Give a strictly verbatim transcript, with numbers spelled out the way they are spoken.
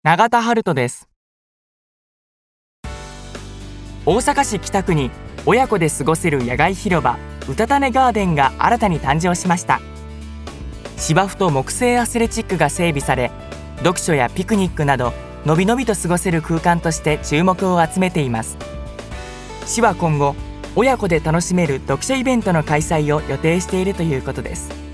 永田春人です。大阪市北区に親子で過ごせる野外広場うたたねガーデンが新たに誕生しました。芝生と木製アスレチックが整備され、読書やピクニックなどのびのびと過ごせる空間として注目を集めています。市は今後親子で楽しめる読書イベントの開催を予定しているということです。